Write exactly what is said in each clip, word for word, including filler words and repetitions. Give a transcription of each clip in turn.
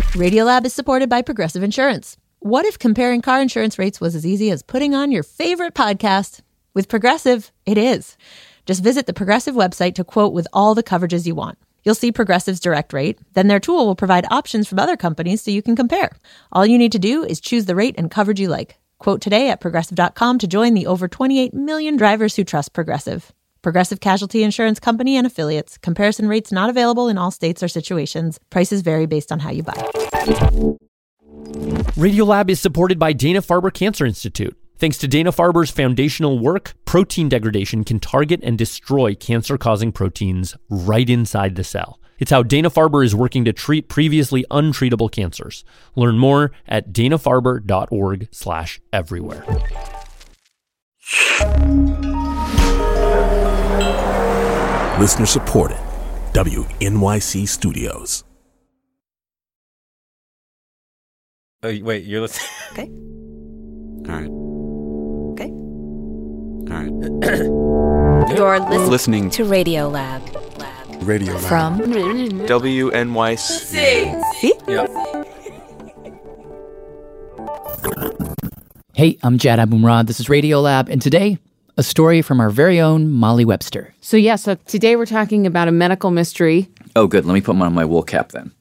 Radiolab is supported by Progressive Insurance. What if comparing car insurance rates was as easy as putting on your favorite podcast? With Progressive, it is. Just visit the Progressive website to quote with all the coverages you want. You'll see Progressive's direct rate. Then their tool will provide options from other companies so you can compare. All you need to do is choose the rate and coverage you like. Quote today at progressive dot com to join the over twenty-eight million drivers who trust Progressive. Progressive Casualty Insurance Company and Affiliates. Comparison rates not available in all states or situations. Prices vary based on how you buy. Radiolab is supported by Dana-Farber Cancer Institute. Thanks to Dana-Farber's foundational work, protein degradation can target and destroy cancer-causing proteins right inside the cell. It's how Dana-Farber is working to treat previously untreatable cancers. Learn more at dana-farber.org slash everywhere. Listener supported. W N Y C Studios. Oh, wait, you're listening? Okay. All right. Okay. All right. You're listening, Listening to Radiolab. Lab. Radio Lab. From W N Y C. See? Yeah. Hey, I'm Jad Abumrad. This is Radiolab, and today, a story from our very own Molly Webster. So yeah, so today we're talking about a medical mystery. Oh, good. Let me put on my wool cap then.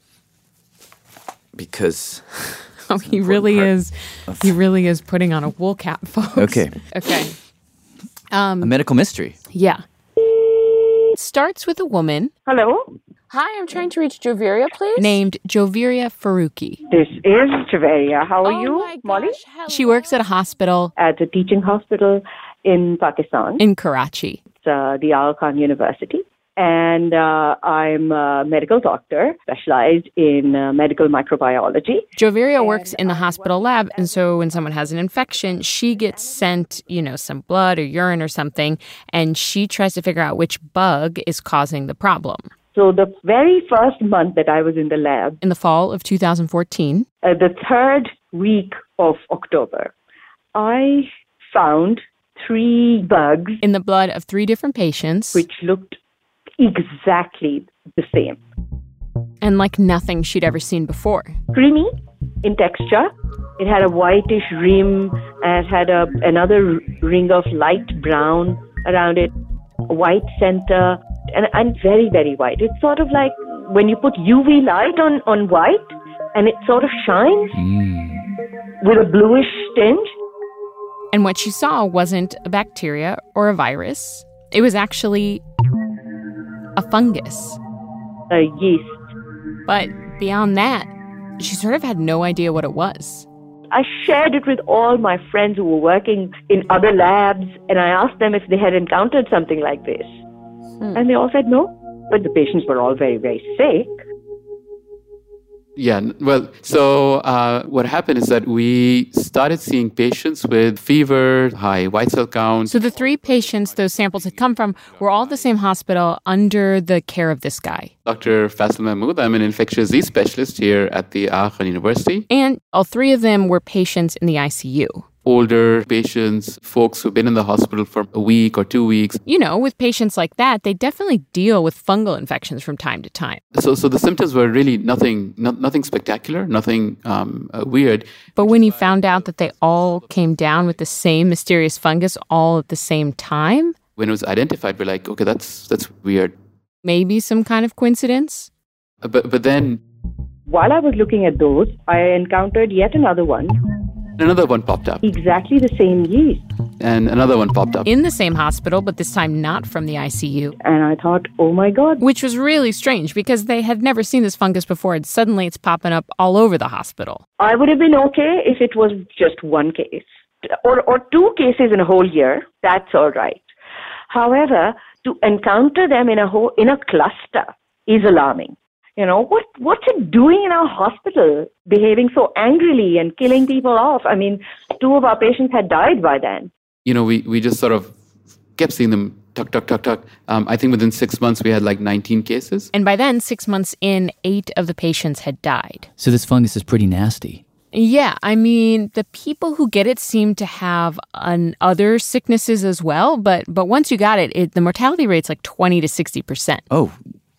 Because... Oh, he really is. He really is putting on a wool cap, folks. Okay. Okay. Um, a medical mystery. Yeah. It starts with a woman. Hello? Hi, I'm trying to reach Joveria, please. Named Joveria Faruqi. This is Joveria. How are Oh you, my Molly? gosh, hello. She works at a hospital At a teaching hospital in Pakistan. in Karachi. It's uh, the Aga Khan University. And uh, I'm a medical doctor, specialized in uh, medical microbiology. Joveria works in the hospital lab, and so when someone has an infection, she gets sent, you know, some blood or urine or something, and she tries to figure out which bug is causing the problem. So the very first month that I was in the lab, In the fall of two thousand fourteen, uh, the third week of October, I found three bugs in the blood of three different patients, which looked exactly the same. and like nothing she'd ever seen before. Creamy in texture. It had a whitish rim and it had a, another ring of light brown around it, a white center, and, and very, very white. It's sort of like when you put U V light on, on white and it sort of shines with a bluish tinge. And what she saw wasn't a bacteria or a virus. It was actually a fungus. A yeast. But beyond that, she sort of had no idea what it was. I shared it with all my friends who were working in other labs, and I asked them if they had encountered something like this. Hmm. And they all said no, but the patients were all very, very sick. Yeah, well, so uh, what happened is that we started seeing patients with fever, high white cell count. So the three patients those samples had come from were all at the same hospital under the care of this guy. Doctor Faisal Mahmood, I'm an infectious disease specialist here at the Aga Khan University. And all three of them were patients in the I C U. Older patients, folks who've been in the hospital for a week or two weeks. You know, with patients like that, they definitely deal with fungal infections from time to time. So so the symptoms were really nothing no, nothing spectacular, nothing um, uh, weird. But when he found out that they all came down with the same mysterious fungus all at the same time... When it was identified, we're like, okay, that's that's weird. Maybe some kind of coincidence? Uh, but but then... While I was looking at those, I encountered yet another one. Another one popped up. Exactly the same yeast. And another one popped up. In the same hospital, but this time not from the I C U. And I thought, oh my God. Which was really strange because they had never seen this fungus before and suddenly it's popping up all over the hospital. I would have been okay if it was just one case. Or, or two cases in a whole year. That's all right. However, to encounter them in a whole, in a cluster is alarming. You know, what what's it doing in our hospital, behaving so angrily and killing people off? I mean, two of our patients had died by then. You know, we, we just sort of kept seeing them tuck, tuck, tuck, tuck. Um, I think within six months, we had like nineteen cases. And by then, six months in, eight of the patients had died. So this fungus is pretty nasty. Yeah, I mean, the people who get it seem to have an other sicknesses as well. But but once you got it, it the mortality rate's like twenty to sixty percent. Oh,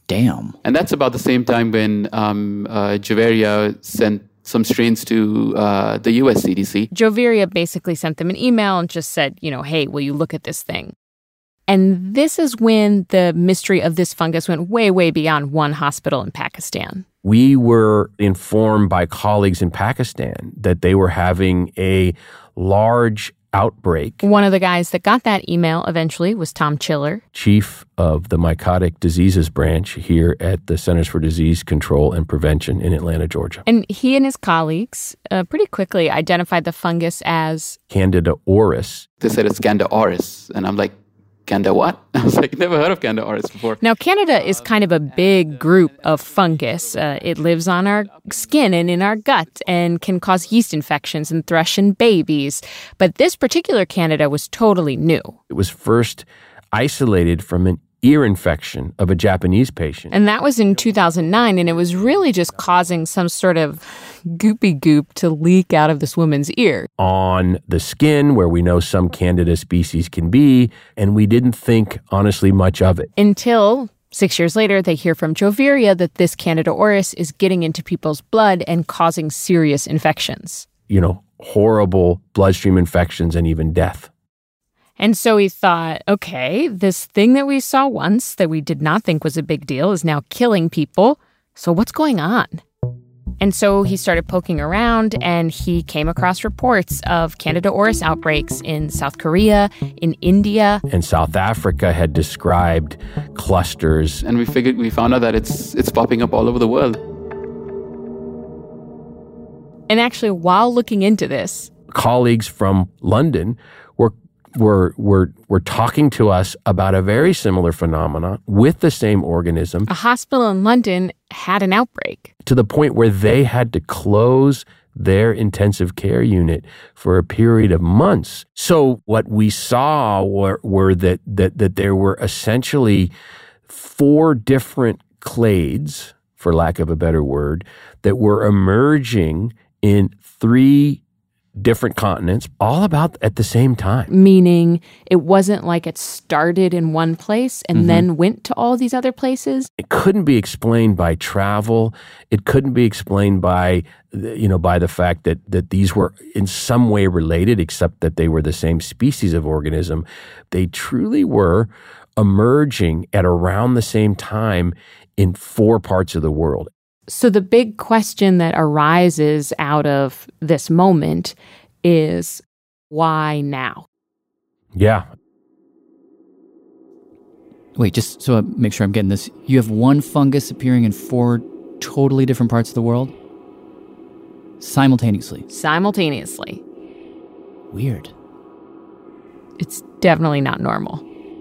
Damn. And that's about the same time when um, uh, Joveria sent some strains to uh, the U S C D C. Joveria basically sent them an email and just said, you know, hey, will you look at this thing? And this is when the mystery of this fungus went way, way beyond one hospital in Pakistan. We were informed by colleagues in Pakistan that they were having a large outbreak. One of the guys that got that email eventually was Tom Chiller, chief of the Mycotic Diseases branch here at the Centers for Disease Control and Prevention in Atlanta, Georgia. And he and his colleagues uh, pretty quickly identified the fungus as Candida auris. They said it's Candida auris. And I'm like, Candida what? I was like, never heard of Candida auris before. Now, Candida is kind of a big group of fungus. Uh, it lives on our skin and in our gut and can cause yeast infections and thrush in babies. But this particular Candida was totally new. It was first isolated from an ear infection of a Japanese patient. And that was in two thousand nine, and it was really just causing some sort of goopy goop to leak out of this woman's ear. On the skin, where we know some Candida species can be, and we didn't think, honestly, much of it. Until six years later, they hear from Joveria that this Candida auris is getting into people's blood and causing serious infections. You know, horrible bloodstream infections and even death. And so he thought, okay, this thing that we saw once that we did not think was a big deal is now killing people. So what's going on? And so he started poking around, and he came across reports of Candida auris outbreaks in South Korea, in India. And South Africa had described clusters. And we figured, we found out that it's it's popping up all over the world. And actually, while looking into this, colleagues from London were were were were talking to us about a very similar phenomenon with the same organism. A hospital in London had an outbreak. To the point where they had to close their intensive care unit for a period of months. So what we saw were, were that, that that there were essentially four different clades, for lack of a better word, that were emerging in three different continents, all about at the same time. Meaning it wasn't like it started in one place and Mm-hmm. then went to all these other places. It couldn't be explained by travel. It couldn't be explained by, you know, by the fact that that these were in some way related, except that they were the same species of organism. They truly were emerging at around the same time in four parts of the world. So the big question that arises out of this moment is, why now? Yeah. Wait, just so I make sure I'm getting this. You have one fungus appearing in four totally different parts of the world? Simultaneously? Simultaneously. Weird. It's definitely not normal.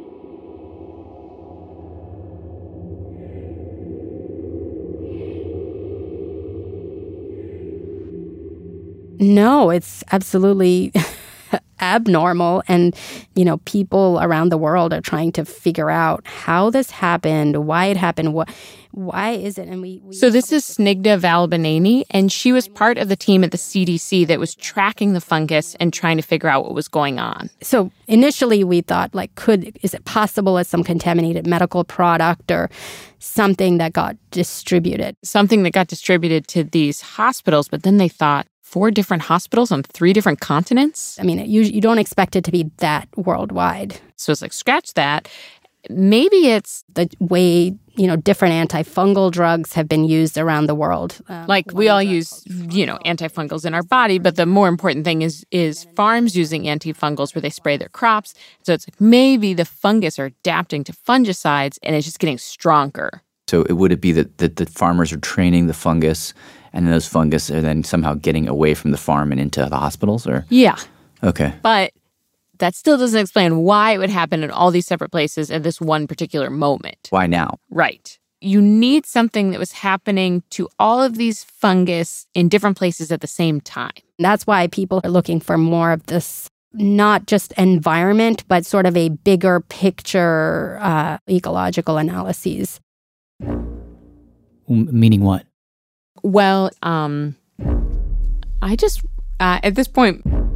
No, it's absolutely abnormal. And, you know, people around the world are trying to figure out how this happened, why it happened, what, why is it? And we, we So this is Snigdha Valbaneni, and she was part of the team at the C D C that was tracking the fungus and trying to figure out what was going on. So initially we thought, like, could, is it possible as some contaminated medical product or something that got distributed? Something that got distributed to these hospitals, but then they thought, four different hospitals on three different continents? I mean, you, you don't expect it to be that worldwide. So it's like, scratch that. Maybe it's the way, you know, different antifungal drugs have been used around the world. Um, like we all use, you know, antifungals in our body, but the more important thing is is farms using antifungals where they spray their crops. So it's like maybe the fungus are adapting to fungicides and it's just getting stronger. So it, would it be that, that the farmers are training the fungus and then those fungus are then somehow getting away from the farm and into the hospitals? Or Yeah. Okay. But that still doesn't explain why it would happen in all these separate places at this one particular moment. Why now? Right. You need something that was happening to all of these fungus in different places at the same time. That's why people are looking for more of this, not just environment, but sort of a bigger picture uh, ecological analyses. Meaning what? Well, um, I just, uh, at this point,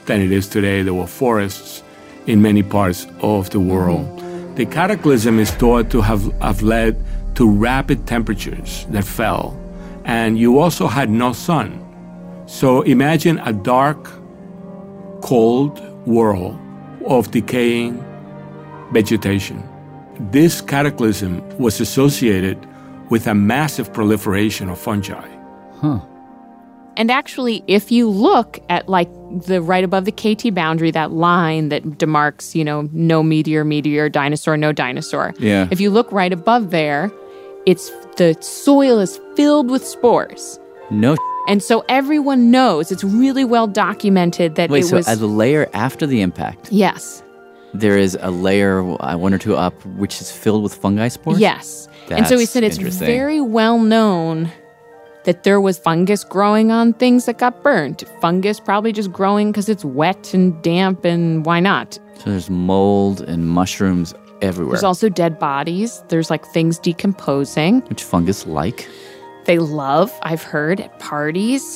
than it is today. There were forests in many parts of the world. Mm-hmm. The cataclysm is thought to have, have led to rapid temperatures that fell. And you also had no sun. So imagine a dark, cold world of decaying vegetation. This cataclysm was associated with a massive proliferation of fungi. Huh. And actually, if you look at like the right above the K T boundary, that line that demarks, you know, no meteor, meteor, dinosaur, no dinosaur. Yeah. If you look right above there, it's the soil is filled with spores. No. And so everyone knows, it's really well documented that Wait, it so was... as a layer after the impact, Yes. there is a layer, uh, one or two up, which is filled with fungi spores? Yes. and so he That's said it's interesting. very well known that there was fungus growing on things that got burned. Fungus probably just growing because it's wet and damp, and why not? So there's mold and mushrooms everywhere. There's also dead bodies. There's like things decomposing. Which fungus like? They love, I've heard, at parties.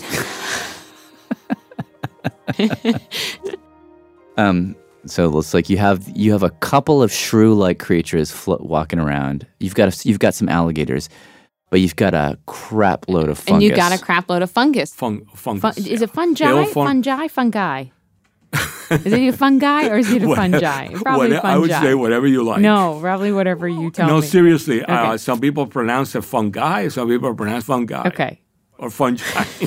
um, so it looks like you have you have a couple of shrew-like creatures flo- walking around. You've got a, you've got some alligators, but you've got a crap load of fungus. And you got a crap load of fungus. Fung, fungus. Fun, is it fungi? They'll fun- fungi? Fungi? Is it a fungi or is it a fungi? Probably Whatever- fungi. I would say whatever you like. No, probably whatever you tell no, me. seriously. Okay. Uh, some people pronounce it fungi. Some people pronounce fungi. Okay. Or fungi.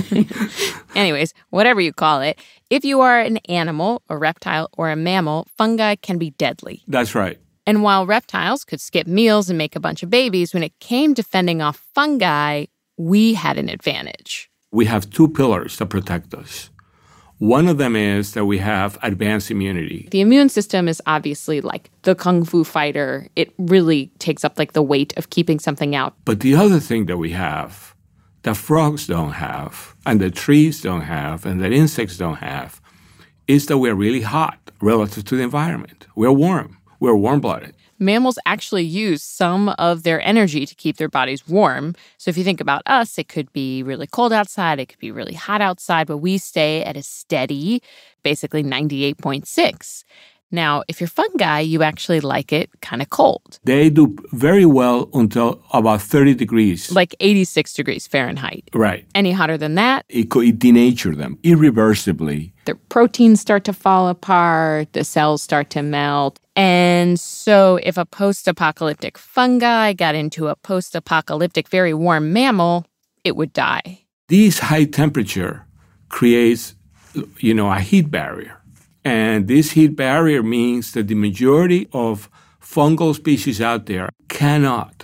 Anyways, whatever you call it, if you are an animal, a reptile, or a mammal, fungi can be deadly. That's right. And while reptiles could skip meals and make a bunch of babies, when it came to fending off fungi, we had an advantage. We have two pillars that protect us. One of them is that we have advanced immunity. The immune system is obviously like the kung fu fighter. It really takes up like the weight of keeping something out. But the other thing that we have that frogs don't have, and that trees don't have, and that insects don't have, is that we're really hot relative to the environment. We're warm. We're warm-blooded. Mammals actually use some of their energy to keep their bodies warm. So if you think about us, it could be really cold outside, it could be really hot outside, but we stay at a steady, basically ninety-eight point six. Now, if you're fungi, you actually like it kind of cold. They do very well until about thirty degrees. Like eighty-six degrees Fahrenheit. Right. Any hotter than that, It could denature them irreversibly. their proteins start to fall apart, the cells start to melt. And so if a post-apocalyptic fungi got into a post-apocalyptic, very warm mammal, it would die. This high temperature creates, you know, a heat barrier. And this heat barrier means that the majority of fungal species out there cannot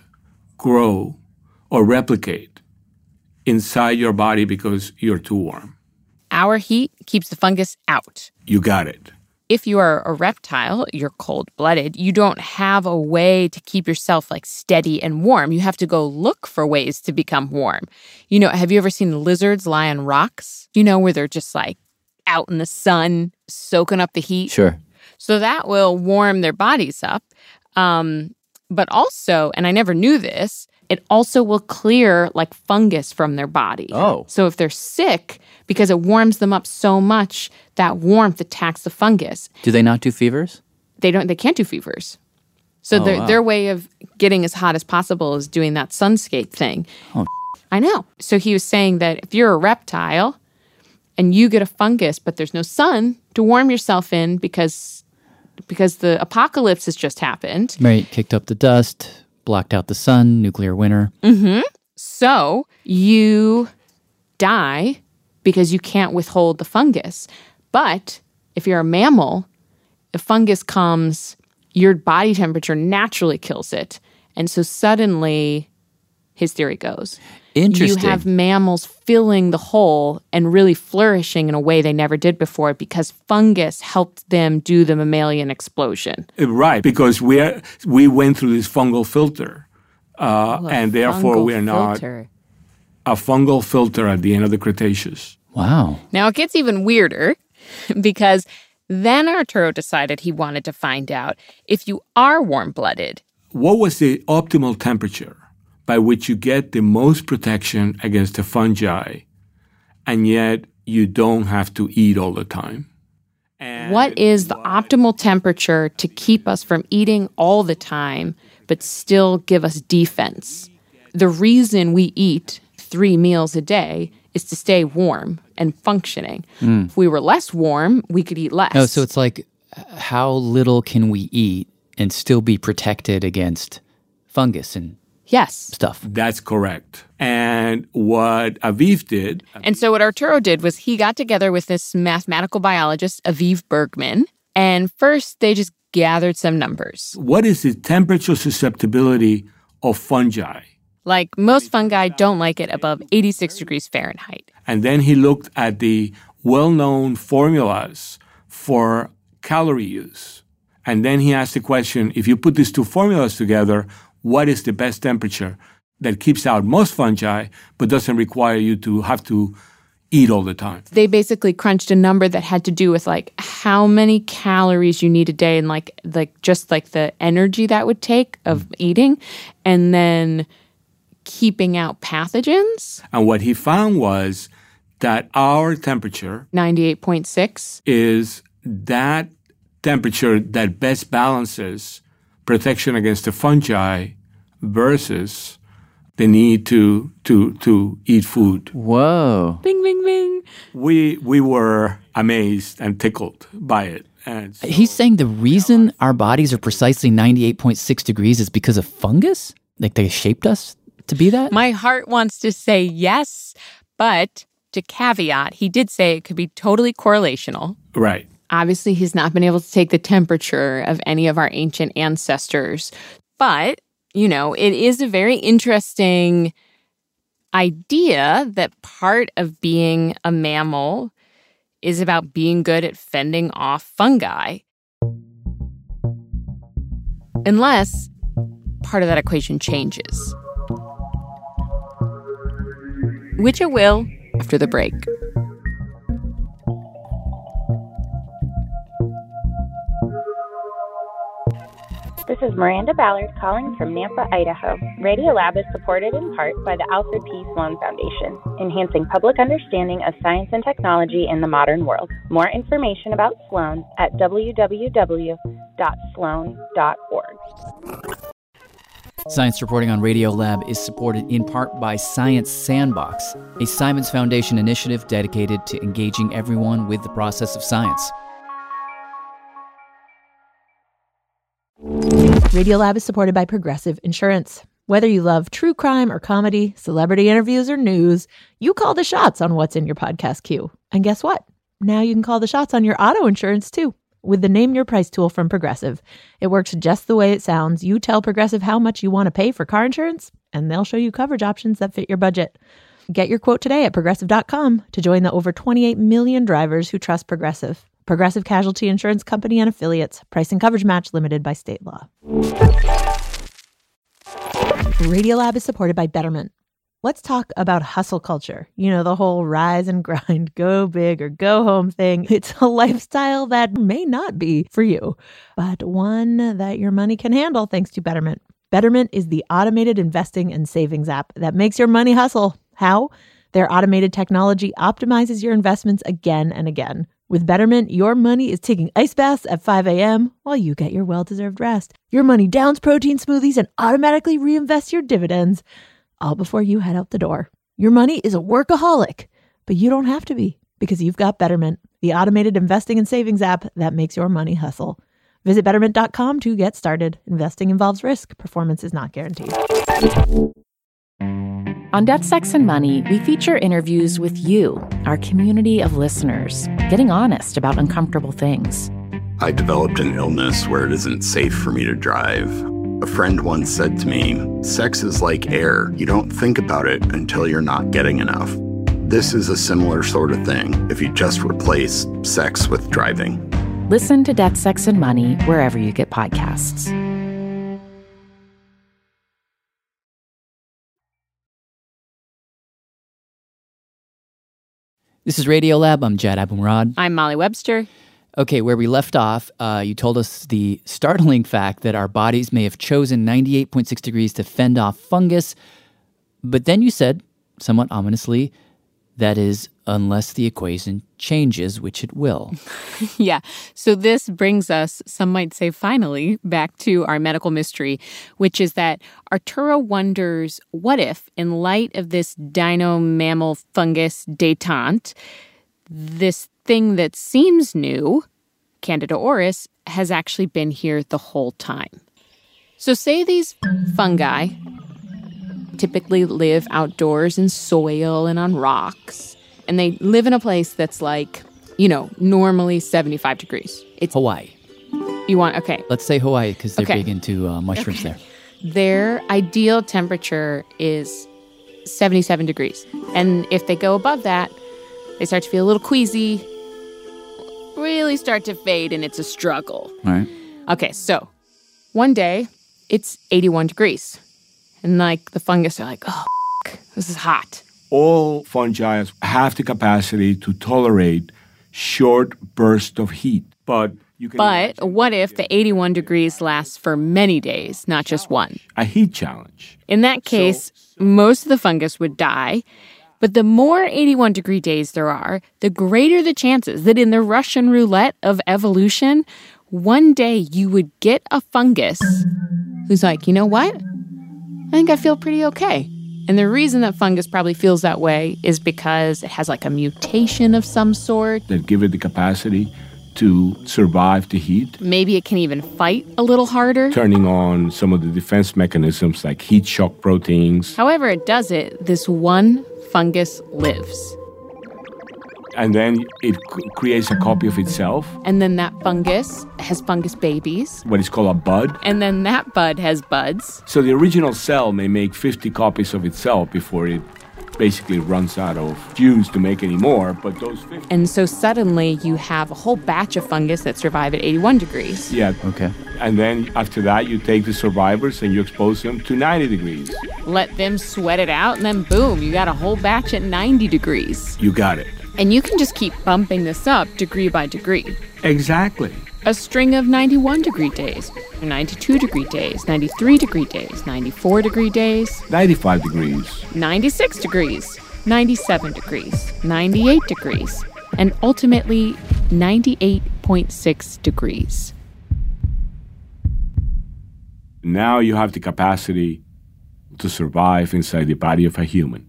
grow or replicate inside your body because you're too warm. Our heat keeps the fungus out. You got it. If you are a reptile, you're cold-blooded, you don't have a way to keep yourself like steady and warm. You have to go look for ways to become warm. You know, have you ever seen lizards lie on rocks? You know, where they're just like out in the sun, soaking up the heat? Sure. So that will warm their bodies up. Um, but also, and I never knew this, it also will clear like fungus from their body. Oh. So if they're sick, because it warms them up so much, that warmth attacks the fungus. Do they not do fevers? They don't. They can't do fevers. So Oh, their wow. their way of getting as hot as possible is doing that sunscape thing. Oh. I know. So he was saying that if you're a reptile and you get a fungus, but there's no sun to warm yourself in because because the apocalypse has just happened. Right, kicked up the dust, blocked out the sun, nuclear winter. Mm-hmm. So you die because you can't withhold the fungus. But if you're a mammal, if fungus comes, your body temperature naturally kills it. And so suddenly, his theory goes, Interesting. you have mammals filling the hole and really flourishing in a way they never did before because fungus helped them do the mammalian explosion. Right, because we are, we went through this fungal filter, uh, Oh, a and therefore fungal we are not filter. a fungal filter at the end of the Cretaceous. Wow. Now it gets even weirder because then Arturo decided he wanted to find out if you are warm-blooded. What was the optimal temperature by which you get the most protection against the fungi, and yet you don't have to eat all the time? What is the optimal temperature to keep us from eating all the time, but still give us defense? The reason we eat three meals a day is to stay warm and functioning. Mm. If we were less warm, we could eat less. Oh, so it's like, how little can we eat and still be protected against fungus and yes. stuff? That's correct. And what Aviv did... And so what Arturo did was he got together with this mathematical biologist, Aviv Bergman, and first they just gathered some numbers. What is the temperature susceptibility of fungi? Like, most fungi don't like it above eighty-six degrees Fahrenheit. And then he looked at the well-known formulas for calorie use. And then he asked the question, if you put these two formulas together, what is the best temperature that keeps out most fungi but doesn't require you to have to eat all the time? They basically crunched a number that had to do with like how many calories you need a day and like like just like the energy that would take of mm. eating, and then keeping out pathogens. And what he found was that our temperature, ninety-eight point six, is that temperature that best balances protection against the fungi versus the need to to to eat food. Whoa. Bing, bing, bing. We we were amazed and tickled by it. And so, he's saying the reason our bodies are precisely ninety-eight point six degrees is because of fungus? Like they shaped us to be that? My heart wants to say yes, but to caveat, he did say it could be totally correlational. Right. Obviously, he's not been able to take the temperature of any of our ancient ancestors. But, you know, it is a very interesting idea that part of being a mammal is about being good at fending off fungi. Unless part of that equation changes. Which it will after the break. This is Miranda Ballard calling from Nampa, Idaho. Radiolab is supported in part by the Alfred P. Sloan Foundation, enhancing public understanding of science and technology in the modern world. More information about Sloan at w w w dot sloan dot org. Science Reporting on Radiolab is supported in part by Science Sandbox, a Simons Foundation initiative dedicated to engaging everyone with the process of science. Radiolab is supported by Progressive Insurance. Whether you love true crime or comedy, celebrity interviews or news, you call the shots on what's in your podcast queue. And guess what? Now you can call the shots on your auto insurance too. With the Name Your Price tool from Progressive. It works just the way it sounds. You tell Progressive how much you want to pay for car insurance, and they'll show you coverage options that fit your budget. Get your quote today at progressive dot com to join the over twenty-eight million drivers who trust Progressive. Progressive Casualty Insurance Company and Affiliates. Price and coverage match limited by state law. Radiolab is supported by Betterment. Let's talk about hustle culture. You know, the whole rise and grind, go big or go home thing. It's a lifestyle that may not be for you, but one that your money can handle thanks to Betterment. Betterment is the automated investing and savings app that makes your money hustle. How? Their automated technology optimizes your investments again and again. With Betterment, your money is taking ice baths at five a.m. while you get your well-deserved rest. Your money downs protein smoothies and automatically reinvests your dividends, all before you head out the door. Your money is a workaholic, but you don't have to be because you've got Betterment, the automated investing and savings app that makes your money hustle. Visit betterment dot com to get started. Investing involves risk. Performance is not guaranteed. On Death, Sex, and Money, we feature interviews with you, our community of listeners, getting honest about uncomfortable things. I developed an illness where it isn't safe for me to drive. A friend once said to me, sex is like air. You don't think about it until you're not getting enough. This is a similar sort of thing if you just replace sex with driving. Listen to Death, Sex, and Money wherever you get podcasts. This is Radiolab. I'm Jad Abumrad. I'm Molly Webster. Okay, where we left off, uh, you told us the startling fact that our bodies may have chosen ninety-eight point six degrees to fend off fungus. But then you said, somewhat ominously, That is, unless the equation changes, which it will. Yeah. So this brings us, some might say finally, back to our medical mystery, which is that Arturo wonders, what if, in light of this dino mammal fungus detente, this thing that seems new, Candida auris, has actually been here the whole time. So say these fungi typically live outdoors in soil and on rocks, and they live in a place that's like, you know, normally seventy-five degrees. It's Hawaii. You want, okay. Let's say Hawaii because they're Okay. big into uh, mushrooms Okay. there. Their ideal temperature is seventy-seven degrees. And if they go above that, they start to feel a little queasy, really start to fade, and it's a struggle. All right. Okay, so one day it's eighty-one degrees. And like the fungus are like, oh, f- this is hot. All fungi have the capacity to tolerate short bursts of heat, but you can But what if the eighty-one degrees lasts for many days, not just one? a heat challenge. In that case, most of the fungus would die. But the more eighty-one degree days there are, the greater the chances that in the Russian roulette of evolution, one day you would get a fungus who's like, you know what? I think I feel pretty okay. And the reason that fungus probably feels that way is because it has like a mutation of some sort. That give it the capacity to survive the heat, Maybe it can even fight a little harder. turning on some of the defense mechanisms like heat shock proteins. However it does it, this one fungus lives. And then it c- creates a copy of itself, And then that fungus has fungus babies. what is called a bud. And then that bud has buds. So the original cell may make fifty copies of itself before it basically runs out of juice to make any more, but those fifty... And so suddenly you have a whole batch of fungus that survive at eighty-one degrees. Yeah. Okay. And then after that, you take the survivors and you expose them to ninety degrees. Let them sweat it out, and then boom, you got a whole batch at ninety degrees. You got it. And you can just keep bumping this up degree by degree. Exactly. A string of ninety-one degree days, ninety-two degree days, ninety-three degree days, ninety-four degree days, ninety-five degrees, ninety-six degrees, ninety-seven degrees, ninety-eight degrees, and ultimately ninety-eight point six degrees. Now you have the capacity to survive inside the body of a human.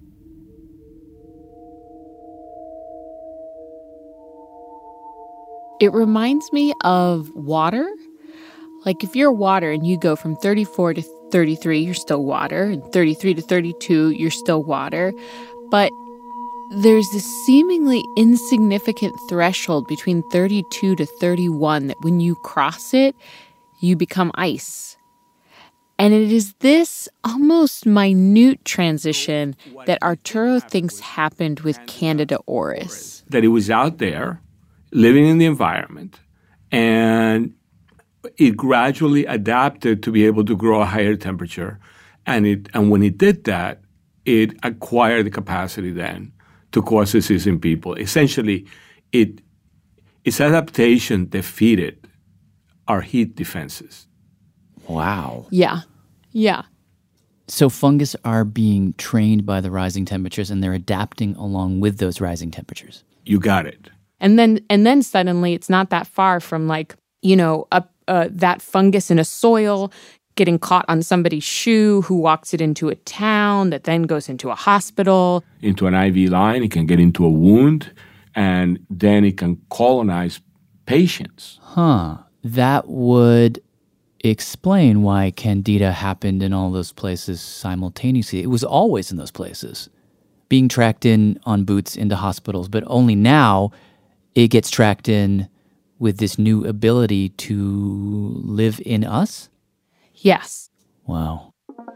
It reminds me of water. Like if you're water and you go from thirty-four to thirty-three, you're still water, and thirty-three to thirty-two, you're still water. But there's this seemingly insignificant threshold between thirty-two to thirty-one that when you cross it, you become ice. And it is this almost minute transition that Arturo thinks happened with Candida auris. That it was out there, living in the environment, and it gradually adapted to be able to grow a higher temperature. And it and when it did that, it acquired the capacity then to cause disease in people. Essentially, it its adaptation defeated our heat defenses. Wow. Yeah. Yeah. So fungus are being trained by the rising temperatures and they're adapting along with those rising temperatures. You got it. And then and then suddenly it's not that far from like, you know, a, uh, that fungus in a soil getting caught on somebody's shoe who walks it into a town that then goes into a hospital. Into an I V line, it can get into a wound, and then it can colonize patients. Huh. That would explain why Candida happened in all those places simultaneously. It was always in those places, being tracked in on boots into hospitals, but only now it gets tracked in with this new ability to live in us? Yes. Wow.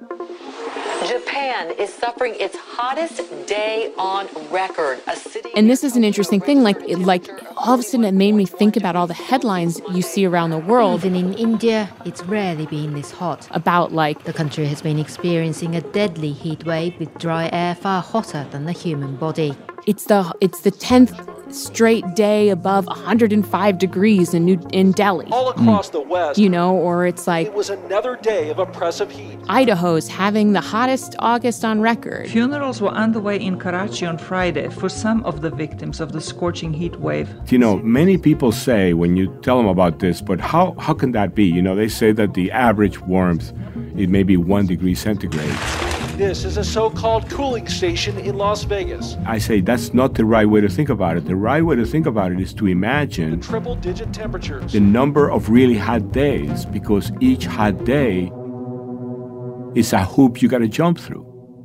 Japan is suffering its hottest day on record. A city And this is an interesting thing. Like, it, like all of a sudden, it made me think about all the headlines you see around the world. Even in India, it's rarely been this hot. About like the country has been experiencing a deadly heat wave with dry air far hotter than the human body. It's the it's the tenth straight day above one hundred five degrees in New in Delhi. All across mm. the West, you know, or it's like it was another day of oppressive heat. Idaho's having the hottest August on record. Funerals were underway in Karachi on Friday for some of the victims of the scorching heat wave. You know, many people say when you tell them about this, but how, how can that be? You know, they say that the average warmth is maybe one degree centigrade. This is a so-called cooling station in Las Vegas. I say that's not the right way to think about it. The right way to think about it is to imagine the triple-digit temperatures, the number of really hot days, because each hot day is a hoop you got to jump through.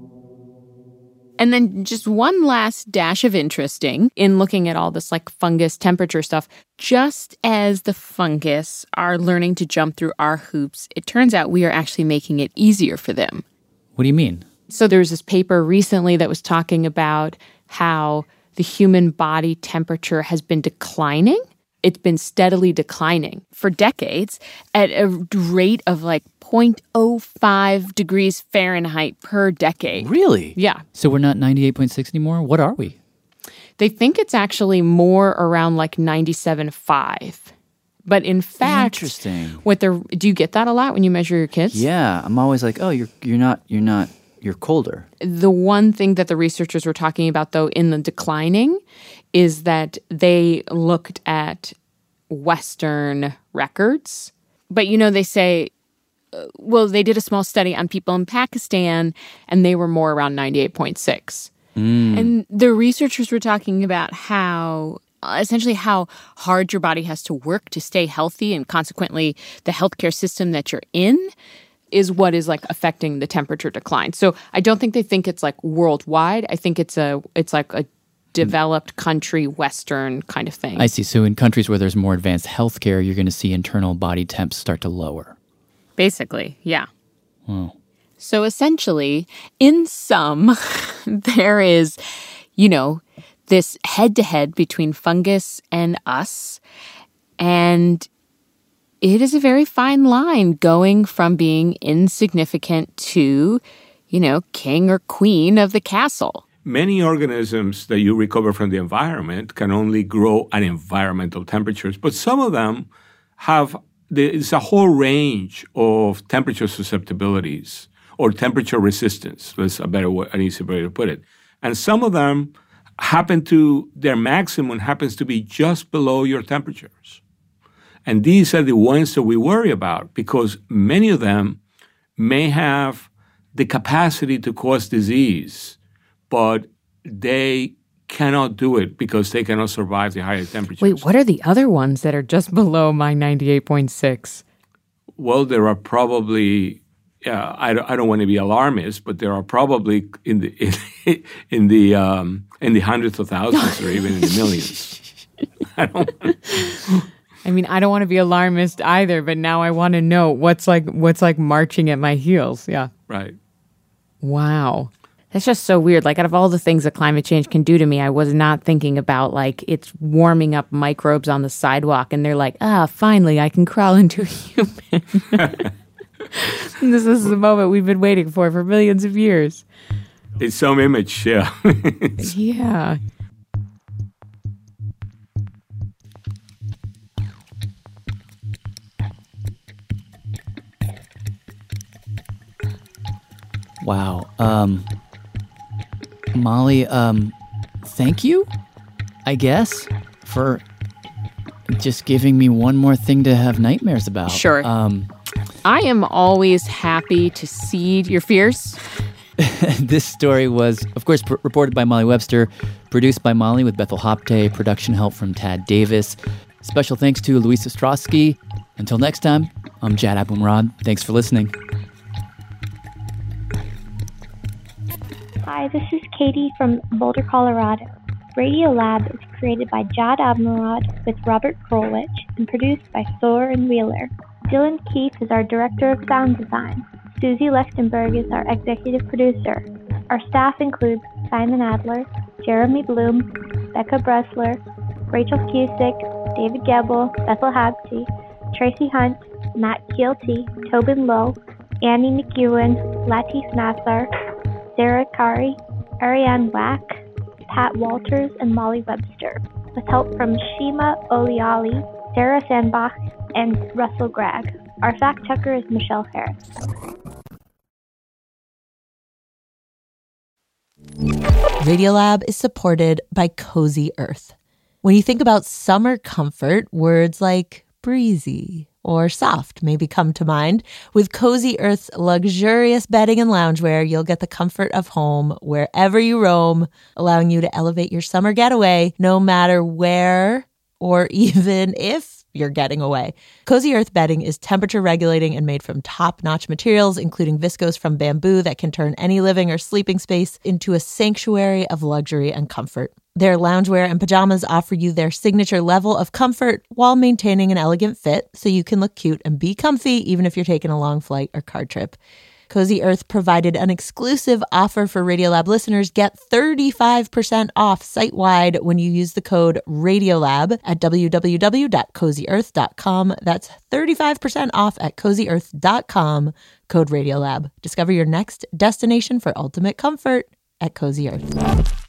And then just one last dash of interesting in looking at all this like fungus temperature stuff. Just as the fungus are learning to jump through our hoops, it turns out we are actually making it easier for them. What do you mean? So there was this paper recently that was talking about how the human body temperature has been declining. It's been steadily declining for decades at a rate of like zero point zero five degrees Fahrenheit per decade. Really? Yeah. So we're not ninety-eight point six anymore? What are we? They think it's actually more around like ninety-seven point five. But in fact, interesting. What the do you get that a lot when you measure your kids? Yeah, I'm always like, oh, you're you're not you're not you're colder. The one thing that the researchers were talking about, though, in the declining, is that they looked at Western records. But you know, they say, uh, well, they did a small study on people in Pakistan, and they were more around ninety-eight point six. Mm. And the researchers were talking about how. Essentially how hard your body has to work to stay healthy, and consequently the healthcare system that you're in is what is like affecting the temperature decline. So I don't think they think it's like worldwide. I think it's a it's like a developed country Western kind of thing. I see. So in countries where there's more advanced healthcare, you're going to see internal body temps start to lower. Basically, yeah. Wow. So essentially, in sum, there is, you know, this head-to-head between fungus and us, and it is a very fine line going from being insignificant to, you know, king or queen of the castle. Many organisms that you recover from the environment can only grow at environmental temperatures, but some of them have, there's a whole range of temperature susceptibilities or temperature resistance. That's a better way, an easier way to put it. And some of them happen to, their maximum happens to be just below your temperatures. And these are the ones that we worry about because many of them may have the capacity to cause disease, but they cannot do it because they cannot survive the higher temperatures. Wait, what are the other ones that are just below my ninety-eight point six? Well, there are probably, uh, I, don't, I don't want to be alarmist, but there are probably in the in, in the um, in the hundreds of thousands or even in the millions. I don't. I mean, I don't want to be alarmist either, but now I want to know what's like what's like marching at my heels. Yeah. Right. Wow. That's just so weird. Like, out of all the things that climate change can do to me, I was not thinking about, like, it's warming up microbes on the sidewalk, and they're like, ah, finally, I can crawl into a human. This is the moment we've been waiting for for millions of years. It's some image, yeah. Yeah. Wow. Um, Molly, um, thank you, I guess, for just giving me one more thing to have nightmares about. Sure. Um, I am always happy to seed your fears. This story was, of course, pr- reported by Molly Webster, produced by Molly with Bethel Hopte, production help from Tad Davis. Special thanks to Luisa Ostrowski. Until next time, I'm Jad Abumrad. Thanks for listening. Hi, this is Katie from Boulder, Colorado. Radio Lab is created by Jad Abumrad with Robert Krulwich and produced by Thor and Wheeler. Dylan Keith is our Director of Sound Design. Susie Lechtenberg is our Executive Producer. Our staff includes Simon Adler, Jeremy Bloom, Becca Bressler, Rachel Cusick, David Gebel, Bethel Habte, Tracy Hunt, Matt Keelty, Tobin Lowe, Annie McEwen, Latif Nassar, Sarah Kari, Ariane Wack, Pat Walters, and Molly Webster. with help from Shima Oliali, Sarah Sandbach, and Russell Gregg. Our fact-checker is Michelle Harris. Radiolab is supported by Cozy Earth. When you think about summer comfort, words like breezy or soft maybe come to mind. With Cozy Earth's luxurious bedding and loungewear, you'll get the comfort of home wherever you roam, allowing you to elevate your summer getaway no matter where or even if you're getting away. Cozy Earth bedding is temperature regulating and made from top-notch materials, including viscose from bamboo that can turn any living or sleeping space into a sanctuary of luxury and comfort. Their loungewear and pajamas offer you their signature level of comfort while maintaining an elegant fit, so you can look cute and be comfy even if you're taking a long flight or car trip. Cozy Earth provided an exclusive offer for Radiolab listeners. Get thirty-five percent off site-wide when you use the code RADIOLAB at w w w dot cozy earth dot com. That's thirty-five percent off at cozy earth dot com, code RADIOLAB. Discover your next destination for ultimate comfort at Cozy Earth.